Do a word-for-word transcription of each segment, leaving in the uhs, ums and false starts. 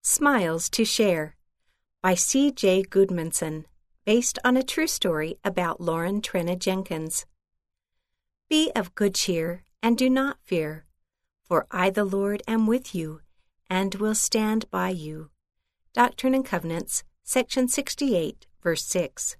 Smiles to Share by C J Goodmanson, based on a true story about Lauren Trenna Jenkins. Be of good cheer, and do not fear, for I the Lord am with you, and will stand by you. Doctrine and Covenants, section sixty-eight, verse six.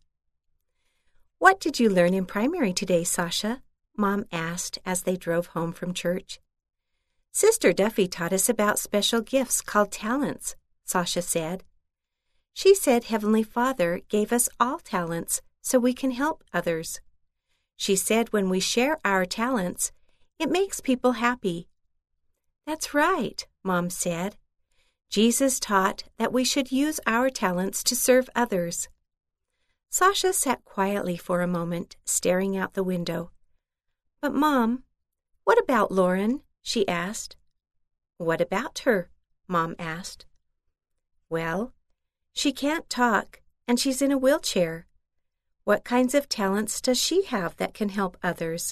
What did you learn in primary today, Sasha? Mom asked as they drove home from church. Sister Duffy taught us about special gifts called talents, Sasha said. She said Heavenly Father gave us all talents so we can help others. She said when we share our talents, it makes people happy. That's right, Mom said. Jesus taught that we should use our talents to serve others. Sasha sat quietly for a moment, staring out the window. But, Mom, what about Lauren? She asked. What about her? Mom asked. Well, she can't talk, and she's in a wheelchair. What kinds of talents does she have that can help others?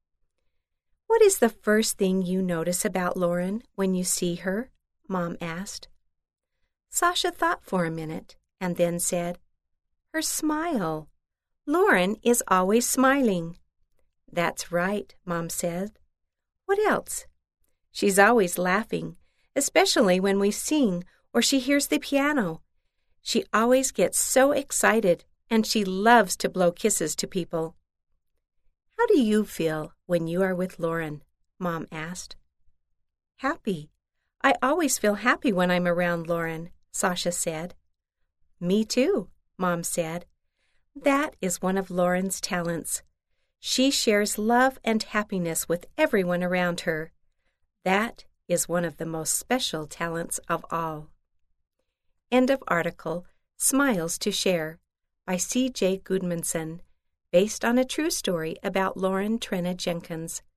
What is the first thing you notice about Lauren when you see her? Mom asked. Sasha thought for a minute and then said, Her smile. Lauren is always smiling. That's right, Mom said. What else? She's always laughing, especially when we sing or she hears the piano. She always gets so excited, and she loves to blow kisses to people. How do you feel when you are with Lauren? Mom asked. Happy. I always feel happy when I'm around Lauren, Sasha said. Me too, Mom said. That is one of Lauren's talents. She shares love and happiness with everyone around her. That is one of the most special talents of all. End of article, Smiles to Share, by C J Goodmanson, based on a true story about Lauren Trenna Jenkins.